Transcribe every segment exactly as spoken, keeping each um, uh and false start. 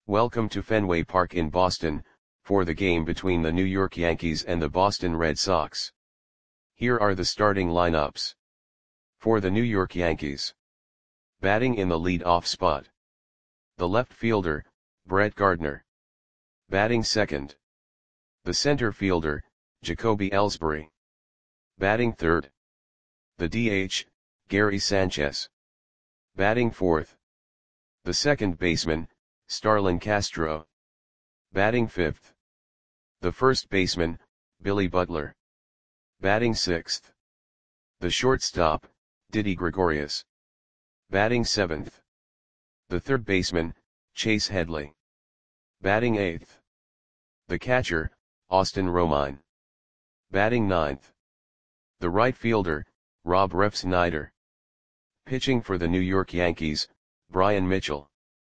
Welcome to Fenway Park in Boston, for the game between the New York Yankees and the Boston Red Sox. Here are the starting lineups. For the New York Yankees. Batting in the lead-off spot. The left fielder, Brett Gardner. Batting second. The center fielder, Jacoby Ellsbury. Batting third. The D H, Gary Sanchez. Batting fourth. The second baseman, Starlin Castro. Batting fifth. The first baseman, Billy Butler. Batting sixth. The shortstop, Didi Gregorius. Batting seventh. The third baseman, Chase Headley. Batting eighth. The catcher, Austin Romine. Batting ninth. The right fielder, Rob Refsnyder. Pitching for the New York Yankees, Bryan Mitchell.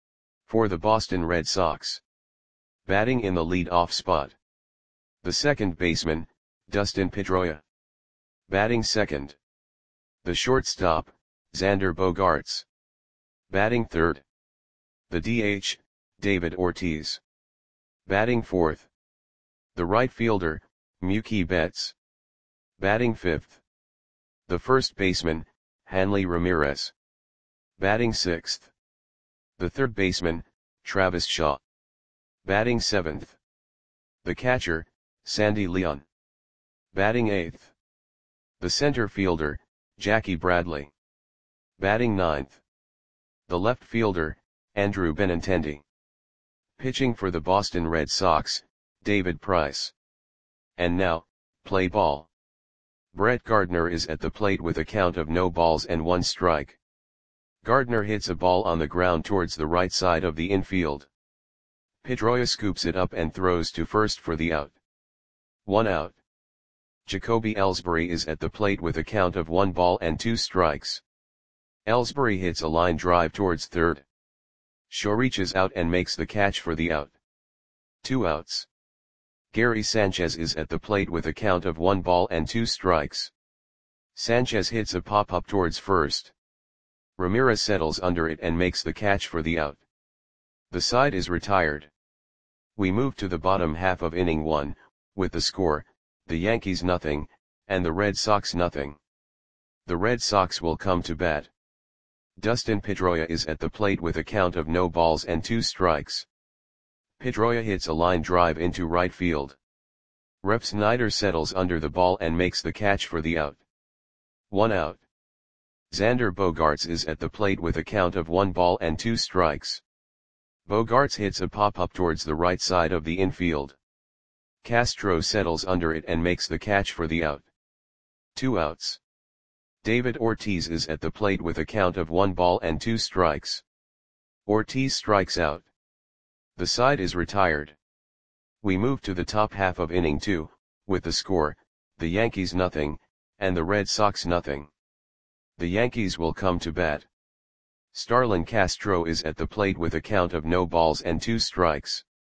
For the Boston Red Sox. Batting in the lead-off spot. The second baseman, Dustin Pedroia. Batting second. The shortstop, Xander Bogaerts. Batting third. The D H, David Ortiz. Batting fourth. The right fielder, Mookie Betts. Batting fifth. The first baseman, Hanley Ramirez. Batting sixth. The third baseman, Travis Shaw. Batting seventh. The catcher, Sandy Leon. Batting eighth. The center fielder, Jackie Bradley. Batting ninth. The left fielder, Andrew Benintendi. Pitching for the Boston Red Sox, David Price. And now, play ball. Brett Gardner is at the plate with a count of no balls and one strike. Gardner hits a ball on the ground towards the right side of the infield. Pedroia scoops it up and throws to first for the out. One out. Jacoby Ellsbury is at the plate with a count of one ball and two strikes. Ellsbury hits a line drive towards third. Shaw reaches out and makes the catch for the out. Two outs. Gary Sanchez is at the plate with a count of one ball and two strikes. Sanchez hits a pop-up towards first. Ramirez settles under it and makes the catch for the out. The side is retired. We move to the bottom half of inning one, with the score, the Yankees nothing, and the Red Sox nothing. The Red Sox will come to bat. Dustin Pedroia is at the plate with a count of no balls and two strikes. Pedroia hits a line drive into right field. Refsnyder settles under the ball and makes the catch for the out. One out. Xander Bogaerts is at the plate with a count of one ball and two strikes. Bogaerts hits a pop-up towards the right side of the infield. Castro settles under it and makes the catch for the out. Two outs. David Ortiz is at the plate with a count of one ball and two strikes. Ortiz strikes out. The side is retired. We move to the top half of inning two, with the score, the Yankees nothing, and the Red Sox nothing. The Yankees will come to bat. Starlin Castro is at the plate with a count of no balls and two strikes.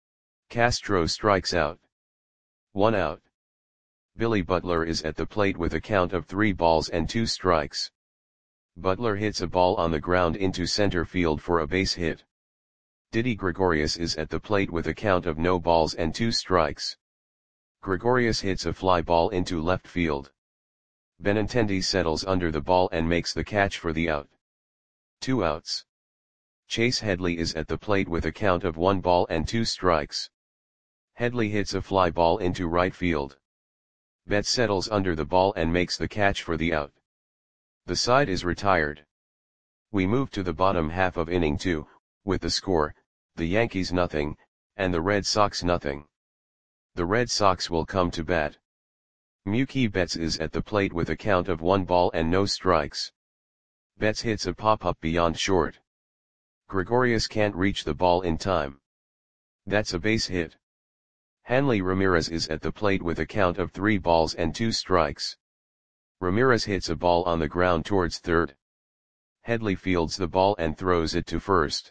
Castro strikes out. One out. Billy Butler is at the plate with a count of three balls and two strikes. Butler hits a ball on the ground into center field for a base hit. Didi Gregorius is at the plate with a count of no balls and two strikes. Gregorius hits a fly ball into left field. Benintendi settles under the ball and makes the catch for the out. Two outs. Chase Headley is at the plate with a count of one ball and two strikes. Headley hits a fly ball into right field. Betts settles under the ball and makes the catch for the out. The side is retired. We move to the bottom half of inning two, with the score, the Yankees nothing, and the Red Sox nothing. The Red Sox will come to bat. Mookie Betts is at the plate with a count of one ball and no strikes. Betts hits a pop-up beyond short. Gregorius can't reach the ball in time. That's a base hit. Hanley Ramirez is at the plate with a count of three balls and two strikes. Ramirez hits a ball on the ground towards third. Headley fields the ball and throws it to first.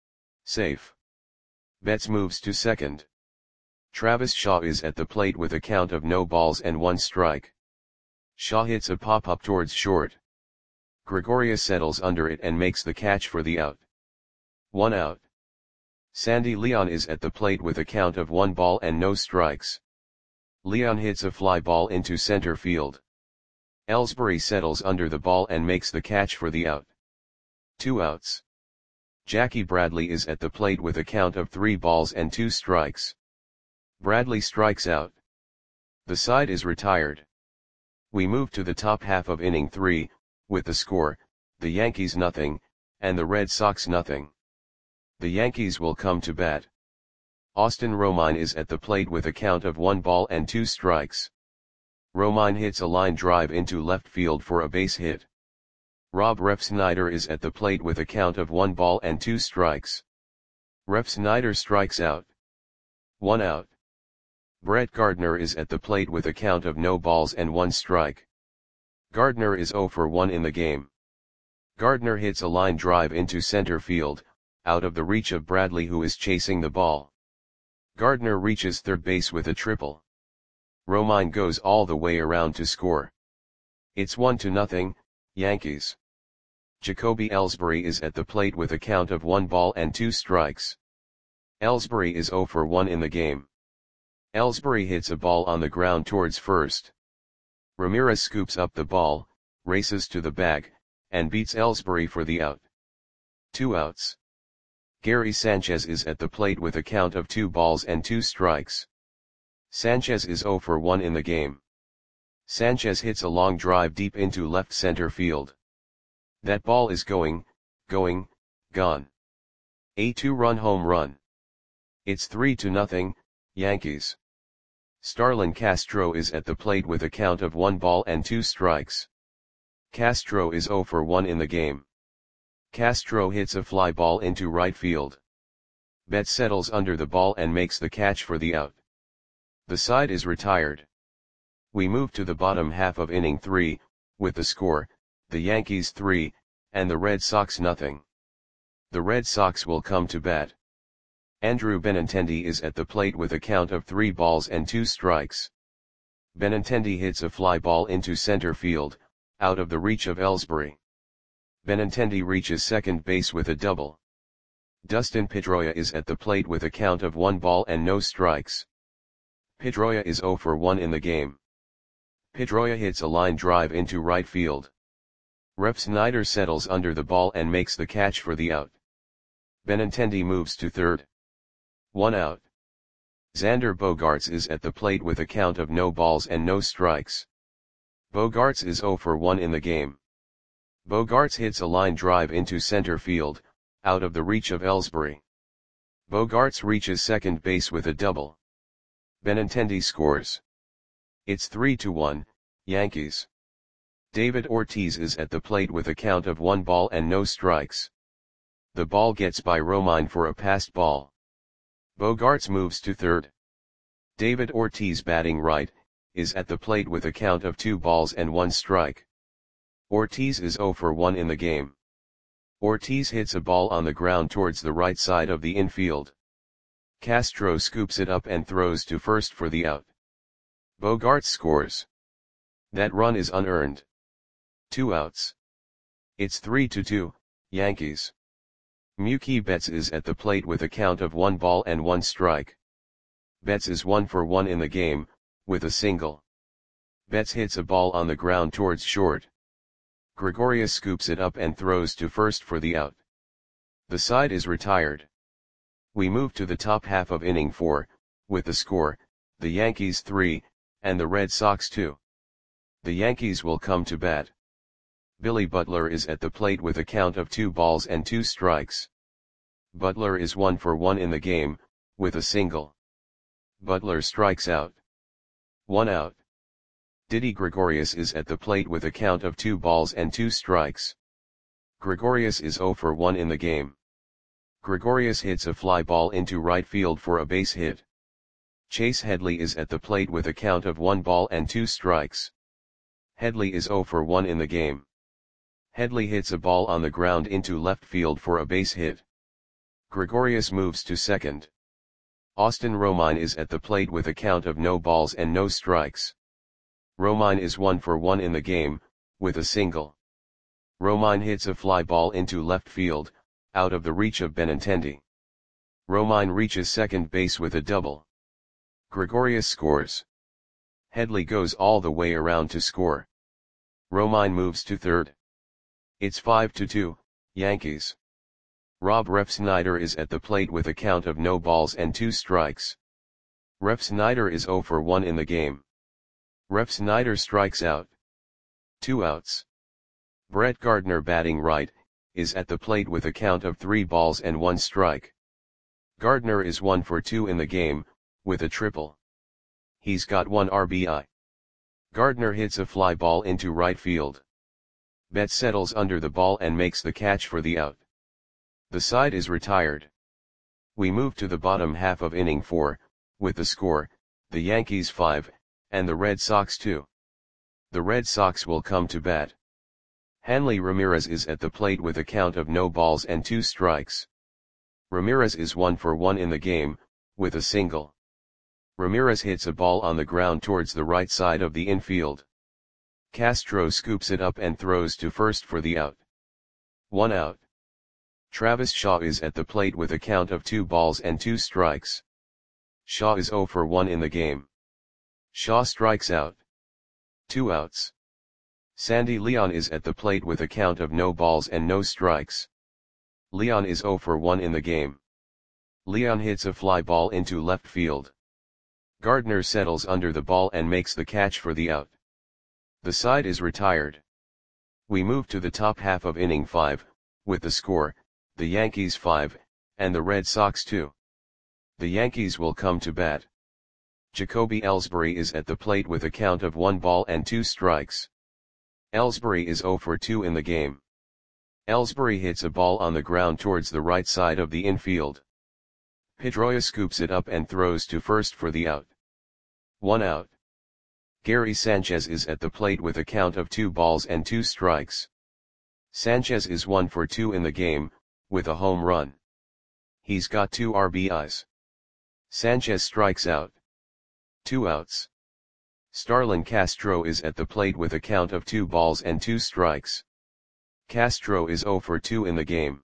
Safe. Betts moves to second. Travis Shaw is at the plate with a count of no balls and one strike. Shaw hits a pop-up towards short. Gregorius settles under it and makes the catch for the out. One out. Sandy Leon is at the plate with a count of one ball and no strikes. Leon hits a fly ball into center field. Ellsbury settles under the ball and makes the catch for the out. Two outs. Jackie Bradley is at the plate with a count of three balls and two strikes. Bradley strikes out. The side is retired. We move to the top half of inning three, with the score, the Yankees nothing, and the Red Sox nothing. The Yankees will come to bat. Austin Romine is at the plate with a count of one ball and two strikes. Romine hits a line drive into left field for a base hit. Rob Refsnyder is at the plate with a count of one ball and two strikes. Refsnyder strikes out. One out. Brett Gardner is at the plate with a count of no balls and one strike. Gardner is zero for one in the game. Gardner hits a line drive into center field, out of the reach of Bradley, who is chasing the ball. Gardner reaches third base with a triple. Romine goes all the way around to score. It's one to nothing, Yankees. Jacoby Ellsbury is at the plate with a count of one ball and two strikes. Ellsbury is zero for one in the game. Ellsbury hits a ball on the ground towards first. Ramirez scoops up the ball, races to the bag, and beats Ellsbury for the out. Two outs. Gary Sanchez is at the plate with a count of two balls and two strikes. Sanchez is zero for one in the game. Sanchez hits a long drive deep into left center field. That ball is going, going, gone. A two-run home run. It's three to nothing, Yankees. Starlin Castro is at the plate with a count of one ball and two strikes. Castro is zero for one in the game. Castro hits a fly ball into right field. Betts settles under the ball and makes the catch for the out. The side is retired. We move to the bottom half of inning three, with the score, the Yankees three, and the Red Sox nothing. The Red Sox will come to bat. Andrew Benintendi is at the plate with a count of three balls and two strikes. Benintendi hits a fly ball into center field, out of the reach of Ellsbury. Benintendi reaches second base with a double. Dustin Pedroia is at the plate with a count of one ball and no strikes. Pedroia is zero for one in the game. Pedroia hits a line drive into right field. Refsnyder settles under the ball and makes the catch for the out. Benintendi moves to third. One out. Xander Bogaerts is at the plate with a count of no balls and no strikes. Bogaerts is zero for one in the game. Bogaerts hits a line drive into center field, out of the reach of Ellsbury. Bogaerts reaches second base with a double. Benintendi scores. It's three to one, Yankees. David Ortiz is at the plate with a count of one ball and no strikes. The ball gets by Romine for a passed ball. Bogaerts moves to third. David Ortiz, batting right, is at the plate with a count of two balls and one strike. Ortiz is zero for one in the game. Ortiz hits a ball on the ground towards the right side of the infield. Castro scoops it up and throws to first for the out. Bogaerts scores. That run is unearned. Two outs. It's three to two, Yankees. Mookie Betts is at the plate with a count of one ball and one strike. Betts is one for one in the game, with a single. Betts hits a ball on the ground towards short. Gregorius scoops it up and throws to first for the out. The side is retired. We move to the top half of inning four, with the score, the Yankees three, and the Red Sox two. The Yankees will come to bat. Billy Butler is at the plate with a count of two balls and two strikes. Butler is one for one in the game, with a single. Butler strikes out. One out. Didi Gregorius is at the plate with a count of two balls and two strikes. Gregorius is zero for one in the game. Gregorius hits a fly ball into right field for a base hit. Chase Headley is at the plate with a count of one ball and two strikes. Headley is zero for one in the game. Headley hits a ball on the ground into left field for a base hit. Gregorius moves to second. Austin Romine is at the plate with a count of no balls and no strikes. Romine is one for one in the game, with a single. Romine hits a fly ball into left field, out of the reach of Benintendi. Romine reaches second base with a double. Gregorius scores. Headley goes all the way around to score. Romine moves to third. It's five to two, Yankees. Rob Refsnyder is at the plate with a count of no balls and two strikes. Refsnyder is zero for one in the game. Refsnyder strikes out. Two outs. Brett Gardner, batting right, is at the plate with a count of three balls and one strike. Gardner is one for two in the game, with a triple. He's got one R B I. Gardner hits a fly ball into right field. Betts settles under the ball and makes the catch for the out. The side is retired. We move to the bottom half of inning four, with the score, the Yankees five, and the Red Sox two. The Red Sox will come to bat. Hanley Ramirez is at the plate with a count of no balls and two strikes. Ramirez is one for one in the game, with a single. Ramirez hits a ball on the ground towards the right side of the infield. Castro scoops it up and throws to first for the out. One out. Travis Shaw is at the plate with a count of two balls and two strikes. Shaw is zero for one in the game. Shaw strikes out. Two outs. Sandy Leon is at the plate with a count of no balls and no strikes. Leon is zero for one in the game. Leon hits a fly ball into left field. Gardner settles under the ball and makes the catch for the out. The side is retired. We move to the top half of inning five, with the score, the Yankees five, and the Red Sox two. The Yankees will come to bat. Jacoby Ellsbury is at the plate with a count of one ball and two strikes. Ellsbury is zero for two in the game. Ellsbury hits a ball on the ground towards the right side of the infield. Pedroia scoops it up and throws to first for the out. One out. Gary Sanchez is at the plate with a count of two balls and two strikes. Sanchez is one for two in the game, with a home run. He's got two R B Is. Sanchez strikes out. Two outs. Starlin Castro is at the plate with a count of two balls and two strikes. Castro is zero for two in the game.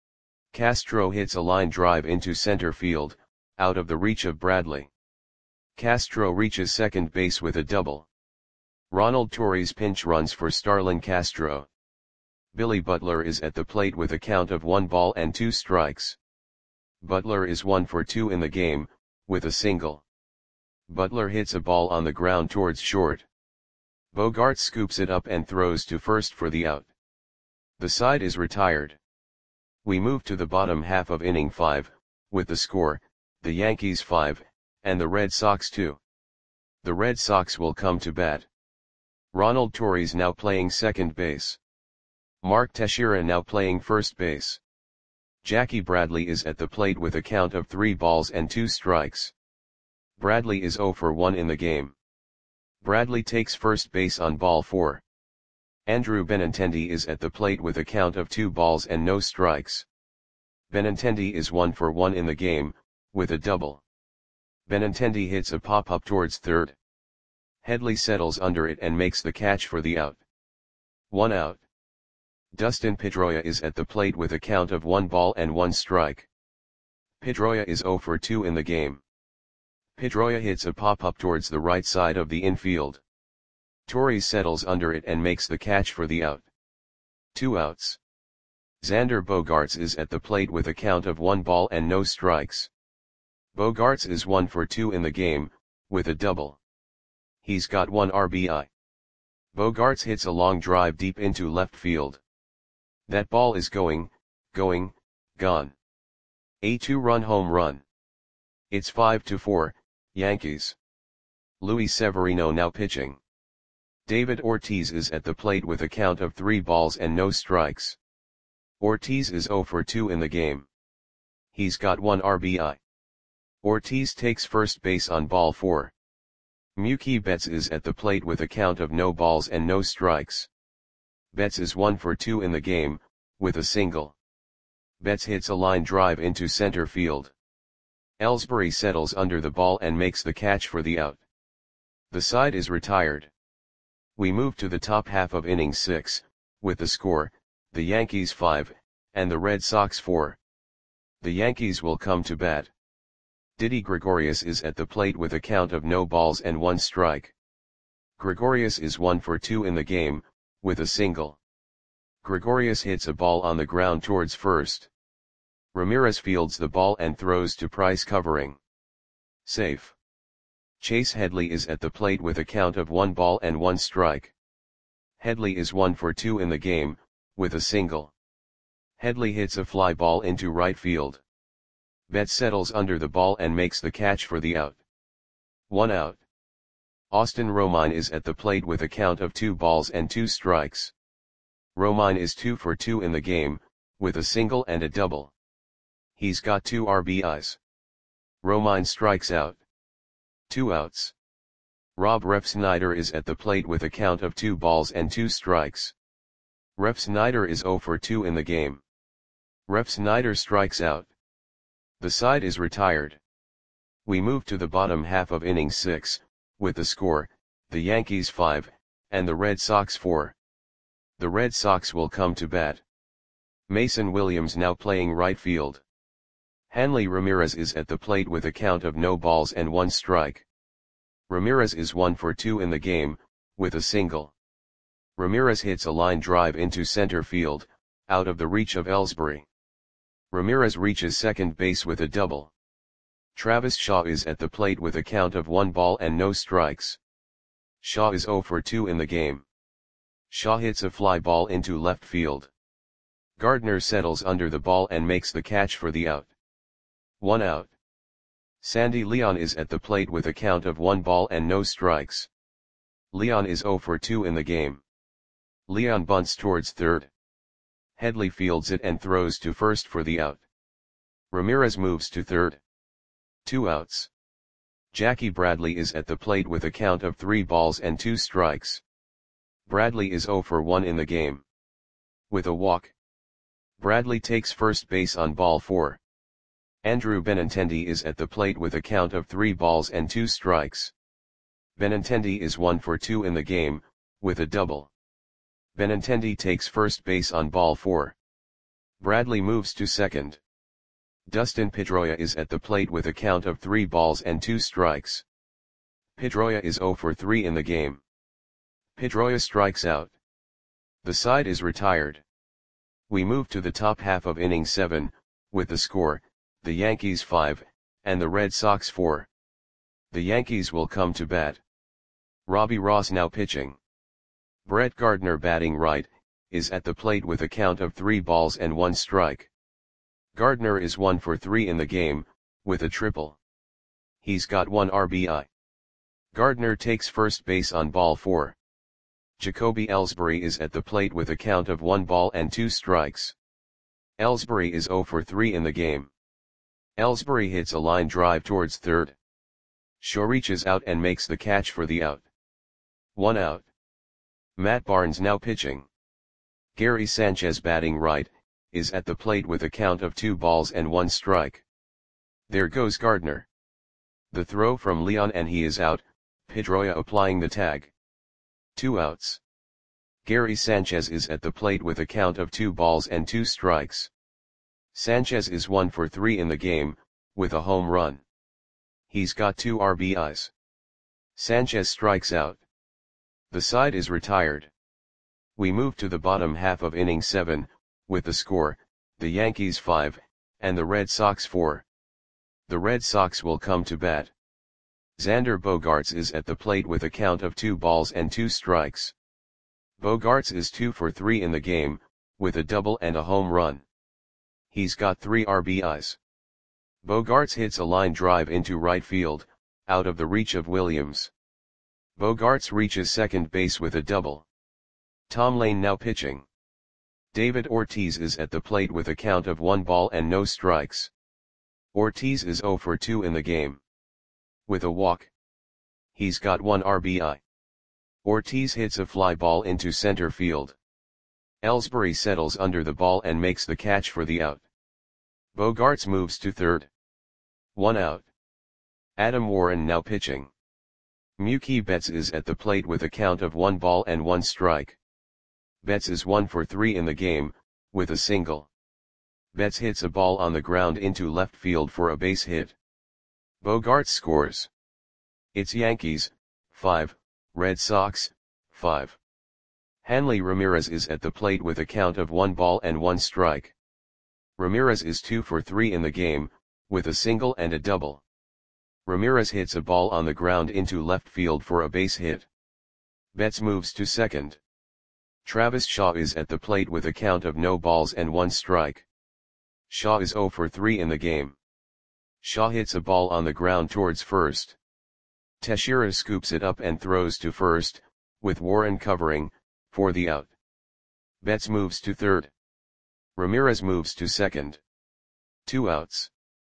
Castro hits a line drive into center field, out of the reach of Bradley. Castro reaches second base with a double. Ronald Torres pinch runs for Starlin Castro. Billy Butler is at the plate with a count of one ball and two strikes. Butler is one for two in the game, with a single. Butler hits a ball on the ground towards short. Bogaerts scoops it up and throws to first for the out. The side is retired. We move to the bottom half of inning five, with the score, the Yankees five, and the Red Sox two. The Red Sox will come to bat. Ronald Torres now playing second base. Mark Teixeira now playing first base. Jackie Bradley is at the plate with a count of three balls and two strikes. Bradley is zero for one in the game. Bradley takes first base on ball four. Andrew Benintendi is at the plate with a count of two balls and no strikes. Benintendi is one for one in the game, with a double. Benintendi hits a pop-up towards third. Headley settles under it and makes the catch for the out. One out. Dustin Pedroia is at the plate with a count of one ball and one strike. Pedroia is zero for two in the game. Pedroia hits a pop-up towards the right side of the infield. Torres settles under it and makes the catch for the out. Two outs. Xander Bogaerts is at the plate with a count of one ball and no strikes. Bogaerts is one for two in the game, with a double. He's got one R B I. Bogaerts hits a long drive deep into left field. That ball is going, going, gone. A two-run home run. It's five to four, Yankees. Luis Severino now pitching. David Ortiz is at the plate with a count of three balls and no strikes. Ortiz is zero for two in the game. He's got one R B I. Ortiz takes first base on ball four. Mookie Betts is at the plate with a count of no balls and no strikes. Betts is one for two in the game, with a single. Betts hits a line drive into center field. Ellsbury settles under the ball and makes the catch for the out. The side is retired. We move to the top half of inning six, with the score, the Yankees five, and the Red Sox four. The Yankees will come to bat. Didi Gregorius is at the plate with a count of no balls and one strike. Gregorius is one for two in the game, with a single. Gregorius hits a ball on the ground towards first. Ramirez fields the ball and throws to Price covering. Safe. Chase Headley is at the plate with a count of one ball and one strike. Headley is one for two in the game, with a single. Headley hits a fly ball into right field. Betts settles under the ball and makes the catch for the out. One out. Austin Romine is at the plate with a count of two balls and two strikes. Romine is two for two in the game, with a single and a double. He's got two R B Is. Romine strikes out. Two outs. Rob Refsnyder is at the plate with a count of two balls and two strikes. Refsnyder is zero for two in the game. Refsnyder strikes out. The side is retired. We move to the bottom half of inning six, with the score, the Yankees five, and the Red Sox four. The Red Sox will come to bat. Mason Williams now playing right field. Hanley Ramirez is at the plate with a count of no balls and one strike. Ramirez is one for two in the game, with a single. Ramirez hits a line drive into center field, out of the reach of Ellsbury. Ramirez reaches second base with a double. Travis Shaw is at the plate with a count of one ball and no strikes. Shaw is zero for two in the game. Shaw hits a fly ball into left field. Gardner settles under the ball and makes the catch for the out. One out. Sandy Leon is at the plate with a count of one ball and no strikes. Leon is zero for two in the game. Leon bunts towards third. Headley fields it and throws to first for the out. Ramirez moves to third. Two outs. Jackie Bradley is at the plate with a count of three balls and two strikes. Bradley is zero for one in the game. With a walk. Bradley takes first base on ball four. Andrew Benintendi is at the plate with a count of three balls and two strikes. Benintendi is one for two in the game, with a double. Benintendi takes first base on ball four. Bradley moves to second. Dustin Pedroia is at the plate with a count of three balls and two strikes. Pedroia is zero for three in the game. Pedroia strikes out. The side is retired. We move to the top half of inning seven, with the score, the Yankees five, and the Red Sox four. The Yankees will come to bat. Robbie Ross now pitching. Brett Gardner batting right, is at the plate with a count of three balls and one strike. Gardner is one for three in the game, with a triple. He's got one R B I. Gardner takes first base on ball four. Jacoby Ellsbury is at the plate with a count of one ball and two strikes. Ellsbury is zero for three in the game. Ellsbury hits a line drive towards third. Shaw reaches out and makes the catch for the out. One out. Matt Barnes now pitching. Gary Sanchez batting right, is at the plate with a count of two balls and one strike. There goes Gardner. The throw from Leon and he is out, Pedroia applying the tag. Two outs. Gary Sanchez is at the plate with a count of two balls and two strikes. Sanchez is one for three in the game, with a home run. He's got two R B Is. Sanchez strikes out. The side is retired. We move to the bottom half of inning seven, with the score, the Yankees five, and the Red Sox four. The Red Sox will come to bat. Xander Bogaerts is at the plate with a count of two balls and two strikes. Bogaerts is two for three in the game, with a double and a home run. He's got three R B Is. Bogaerts hits a line drive into right field, out of the reach of Williams. Bogaerts reaches second base with a double. Tom Lane now pitching. David Ortiz is at the plate with a count of one ball and no strikes. Ortiz is zero for two in the game. With a walk. He's got one R B I. Ortiz hits a fly ball into center field. Ellsbury settles under the ball and makes the catch for the out. Bogaerts moves to third. One out. Adam Warren now pitching. Mookie Betts is at the plate with a count of one ball and one strike. Betts is one for three in the game, with a single. Betts hits a ball on the ground into left field for a base hit. Bogaerts scores. It's Yankees, five, Red Sox, five. Hanley Ramirez is at the plate with a count of one ball and one strike. Ramirez is two for three in the game, with a single and a double. Ramirez hits a ball on the ground into left field for a base hit. Betts moves to second. Travis Shaw is at the plate with a count of no balls and one strike. Shaw is zero for three in the game. Shaw hits a ball on the ground towards first. Teixeira scoops it up and throws to first, with Warren covering, for the out. Betts moves to third. Ramirez moves to second. Two outs.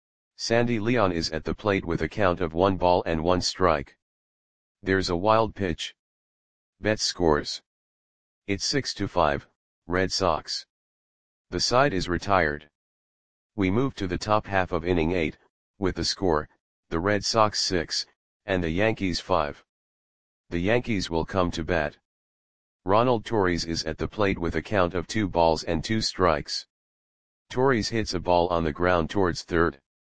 Sandy Leon is at the plate with a count of one ball and one strike. There's a wild pitch. Betts scores. It's six to five, Red Sox. The side is retired. We move to the top half of inning eight, with the score, the Red Sox six, and the Yankees five. The Yankees will come to bat. Ronald Torres is at the plate with a count of two balls and two strikes. Torres hits a ball on the ground towards third.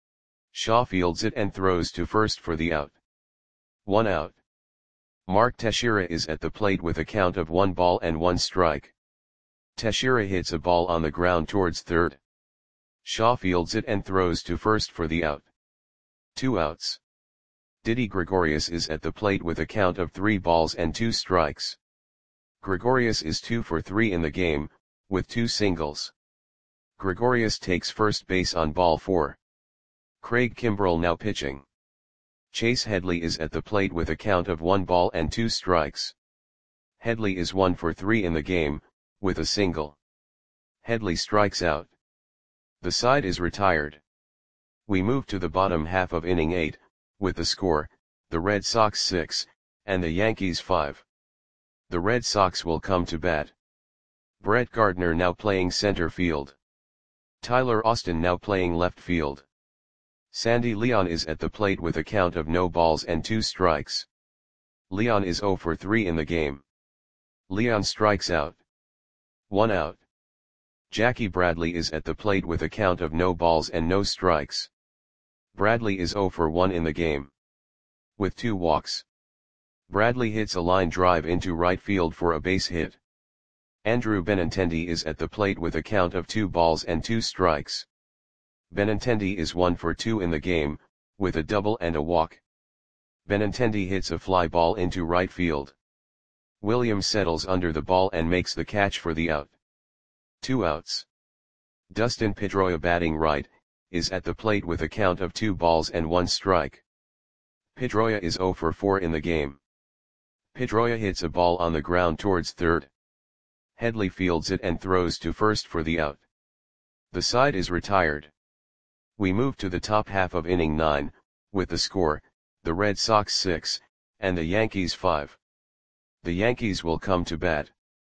Shaw fields it and throws to first for the out. One out. Mark Teixeira is at the plate with a count of one ball and one strike. Teixeira hits a ball on the ground towards third. Shaw fields it and throws to first for the out. Two outs. Didi Gregorius is at the plate with a count of three balls and two strikes. Gregorius is two for three in the game, with two singles. Gregorius takes first base on ball four. Craig Kimbrell now pitching. Chase Headley is at the plate with a count of one ball and two strikes. Headley is one for three in the game, with a single. Headley strikes out. The side is retired. We move to the bottom half of inning eight, with the score, the Red Sox six, and the Yankees five. The Red Sox will come to bat. Brett Gardner now playing center field. Tyler Austin now playing left field. Sandy Leon is at the plate with a count of no balls and two strikes. Leon is zero for three in the game. Leon strikes out. One out. Jackie Bradley is at the plate with a count of no balls and no strikes. Bradley is zero for one in the game. With two walks. Bradley hits a line drive into right field for a base hit. Andrew Benintendi is at the plate with a count of two balls and two strikes. Benintendi is one for two in the game, with a double and a walk. Benintendi hits a fly ball into right field. Williams settles under the ball and makes the catch for the out. Two outs. Dustin Pedroia batting right, is at the plate with a count of two balls and one strike. Pedroia is zero for four in the game. Pedroia hits a ball on the ground towards third. Headley fields it and throws to first for the out. The side is retired. We move to the top half of inning nine, with the score, the Red Sox six, and the Yankees five. The Yankees will come to bat.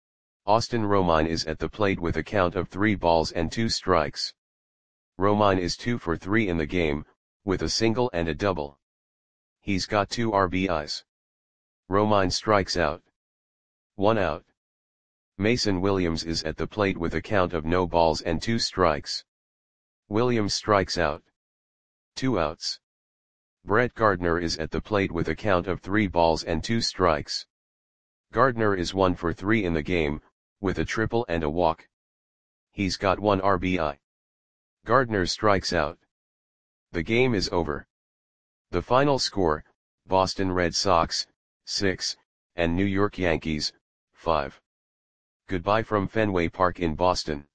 Austin Romine is at the plate with a count of three balls and two strikes. Romine is two for three in the game, with a single and a double. He's got two R B Is. Romine strikes out. One out. Mason Williams is at the plate with a count of no balls and two strikes. Williams strikes out. Two outs. Brett Gardner is at the plate with a count of three balls and two strikes. Gardner is one for three in the game, with a triple and a walk. He's got one R B I. Gardner strikes out. The game is over. The final score, Boston Red Sox, six, and New York Yankees, five. Goodbye from Fenway Park in Boston.